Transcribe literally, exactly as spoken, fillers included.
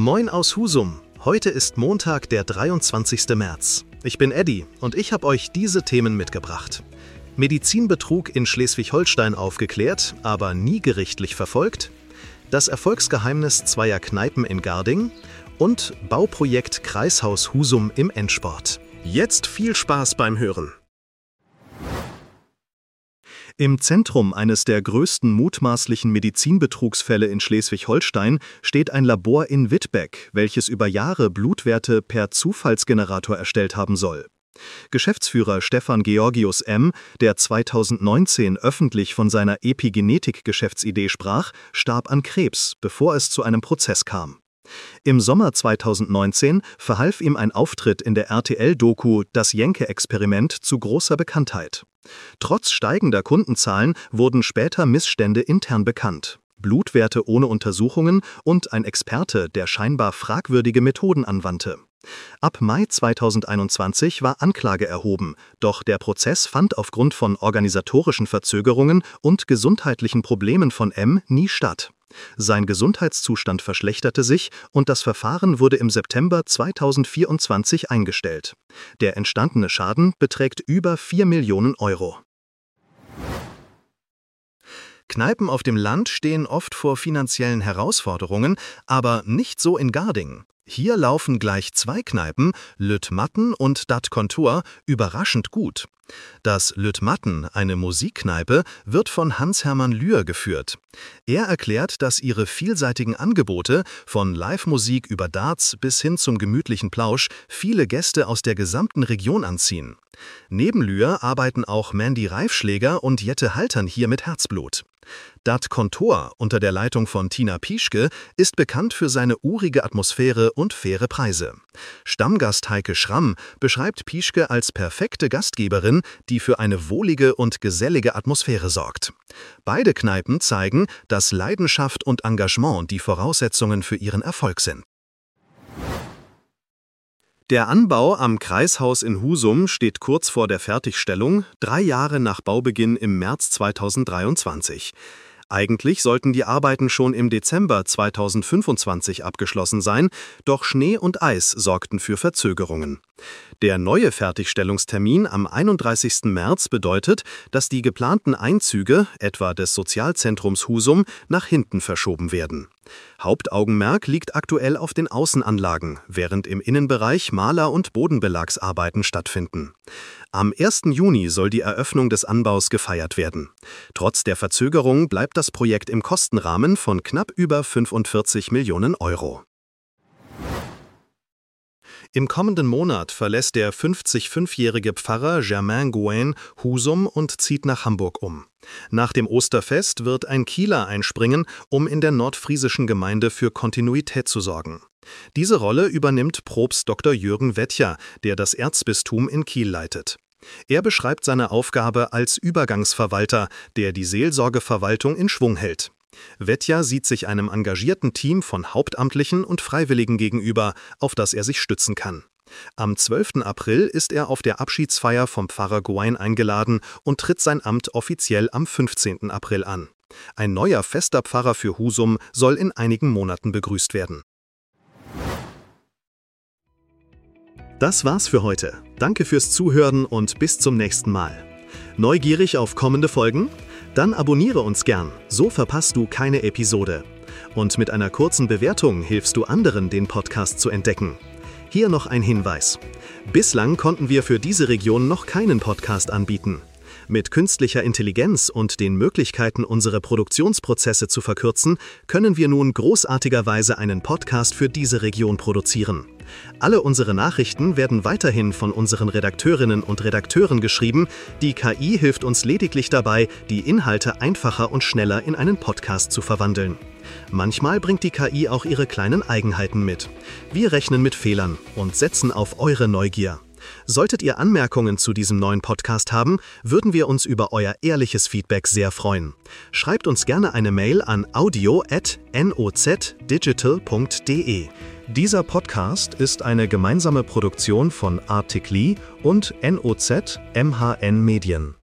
Moin aus Husum. Heute ist Montag, der dreiundzwanzigste März. Ich bin Eddie und ich habe euch diese Themen mitgebracht. Medizinbetrug in Schleswig-Holstein aufgeklärt, aber nie gerichtlich verfolgt. Das Erfolgsgeheimnis zweier Kneipen in Garding und Bauprojekt Kreishaus Husum im Endsport. Jetzt viel Spaß beim Hören. Im Zentrum eines der größten mutmaßlichen Medizinbetrugsfälle in Schleswig-Holstein steht ein Labor in Wittbeck, welches über Jahre Blutwerte per Zufallsgenerator erstellt haben soll. Geschäftsführer Stefan Georgius M., der zweitausendneunzehn öffentlich von seiner Epigenetik-Geschäftsidee sprach, starb an Krebs, bevor es zu einem Prozess kam. Im Sommer zweitausendneunzehn verhalf ihm ein Auftritt in der R T L-Doku Das Jenke-Experiment zu großer Bekanntheit. Trotz steigender Kundenzahlen wurden später Missstände intern bekannt. Blutwerte ohne Untersuchungen und ein Experte, der scheinbar fragwürdige Methoden anwandte. Ab Mai zweitausendeinundzwanzig war Anklage erhoben, doch der Prozess fand aufgrund von organisatorischen Verzögerungen und gesundheitlichen Problemen von M. nie statt. Sein Gesundheitszustand verschlechterte sich und das Verfahren wurde im September zweitausendvierundzwanzig eingestellt. Der entstandene Schaden beträgt über vier Millionen Euro. Kneipen auf dem Land stehen oft vor finanziellen Herausforderungen, aber nicht so in Garding. Hier laufen gleich zwei Kneipen, Lütt Matten und Dat Kontor, überraschend gut. Das Lütt Matten, eine Musikkneipe, wird von Hans-Hermann Lühr geführt. Er erklärt, dass ihre vielseitigen Angebote, von Live-Musik über Darts bis hin zum gemütlichen Plausch, viele Gäste aus der gesamten Region anziehen. Neben Lühr arbeiten auch Mandy Reifschläger und Jette Haltern hier mit Herzblut. Dat Kontor unter der Leitung von Tina Pischke ist bekannt für seine urige Atmosphäre und faire Preise. Stammgast Heike Schramm beschreibt Pischke als perfekte Gastgeberin, die für eine wohlige und gesellige Atmosphäre sorgt. Beide Kneipen zeigen, dass Leidenschaft und Engagement die Voraussetzungen für ihren Erfolg sind. Der Anbau am Kreishaus in Husum steht kurz vor der Fertigstellung, drei Jahre nach Baubeginn im März zweitausenddreiundzwanzig. Eigentlich sollten die Arbeiten schon im Dezember zweitausendfünfundzwanzig abgeschlossen sein, doch Schnee und Eis sorgten für Verzögerungen. Der neue Fertigstellungstermin am einunddreißigsten März bedeutet, dass die geplanten Einzüge, etwa des Sozialzentrums Husum, nach hinten verschoben werden. Hauptaugenmerk liegt aktuell auf den Außenanlagen, während im Innenbereich Maler- und Bodenbelagsarbeiten stattfinden. Am ersten Juni soll die Eröffnung des Anbaus gefeiert werden. Trotz der Verzögerung bleibt das Projekt im Kostenrahmen von knapp über fünfundvierzig Millionen Euro. Im kommenden Monat verlässt der fünfzigfünfjährige Pfarrer Germain Gouin Husum und zieht nach Hamburg um. Nach dem Osterfest wird ein Kieler einspringen, um in der nordfriesischen Gemeinde für Kontinuität zu sorgen. Diese Rolle übernimmt Propst Doktor Jürgen Wettjer, der das Erzbistum in Kiel leitet. Er beschreibt seine Aufgabe als Übergangsverwalter, der die Seelsorgeverwaltung in Schwung hält. Wettjer sieht sich einem engagierten Team von Hauptamtlichen und Freiwilligen gegenüber, auf das er sich stützen kann. Am zwölften April ist er auf der Abschiedsfeier vom Pfarrer Gouin eingeladen und tritt sein Amt offiziell am fünfzehnten April an. Ein neuer fester Pfarrer für Husum soll in einigen Monaten begrüßt werden. Das war's für heute. Danke fürs Zuhören und bis zum nächsten Mal. Neugierig auf kommende Folgen? Dann abonniere uns gern, so verpasst du keine Episode. Und mit einer kurzen Bewertung hilfst du anderen, den Podcast zu entdecken. Hier noch ein Hinweis. Bislang konnten wir für diese Region noch keinen Podcast anbieten. Mit künstlicher Intelligenz und den Möglichkeiten, unsere Produktionsprozesse zu verkürzen, können wir nun großartigerweise einen Podcast für diese Region produzieren. Alle unsere Nachrichten werden weiterhin von unseren Redakteurinnen und Redakteuren geschrieben. Die K I hilft uns lediglich dabei, die Inhalte einfacher und schneller in einen Podcast zu verwandeln. Manchmal bringt die K I auch ihre kleinen Eigenheiten mit. Wir rechnen mit Fehlern und setzen auf eure Neugier. Solltet ihr Anmerkungen zu diesem neuen Podcast haben, würden wir uns über euer ehrliches Feedback sehr freuen. Schreibt uns gerne eine Mail an audio at nozdigital punkt de. Dieser Podcast ist eine gemeinsame Produktion von Articly und N O Z M H N Medien.